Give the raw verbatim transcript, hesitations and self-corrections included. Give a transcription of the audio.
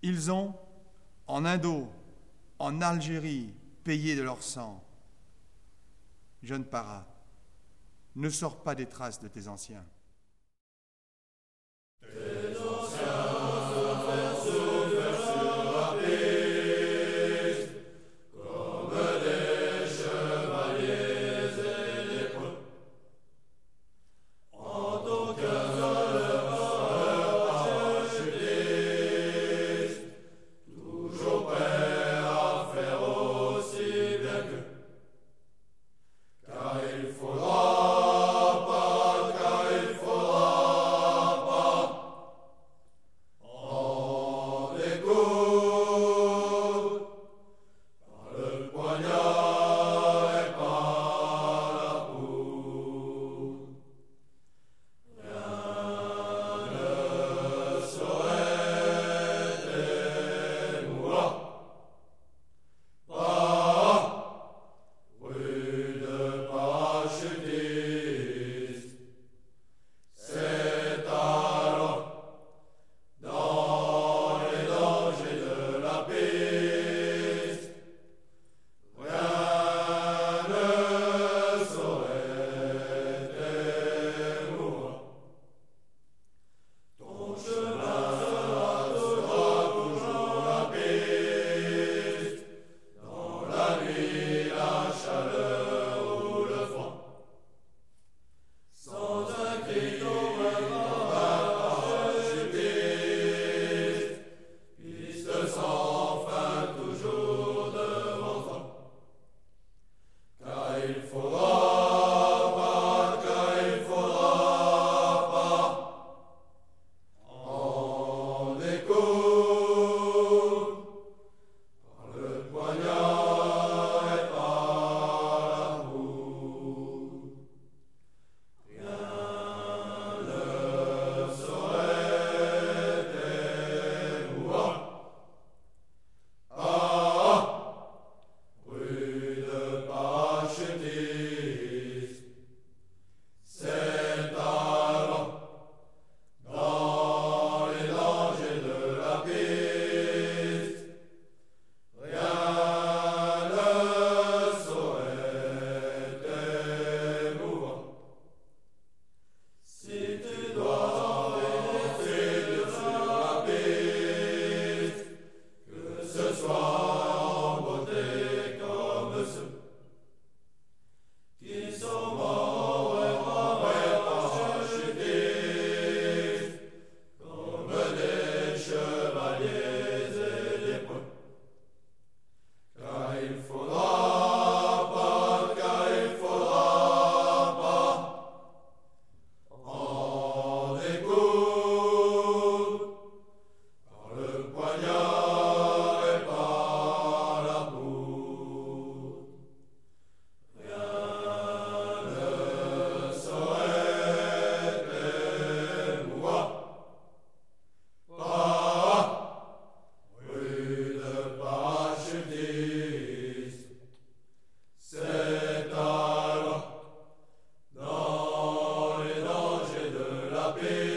Ils ont, en Indo, en Algérie, payé de leur sang. Jeune para, ne sors pas des traces de tes anciens. Tes anciens se font souffrir sur la piste, comme des chevaliers et des preux. En ton cœur leur parachutiste, toujours prêt à faire aussi bien qu'eux. Car il faudra Amen.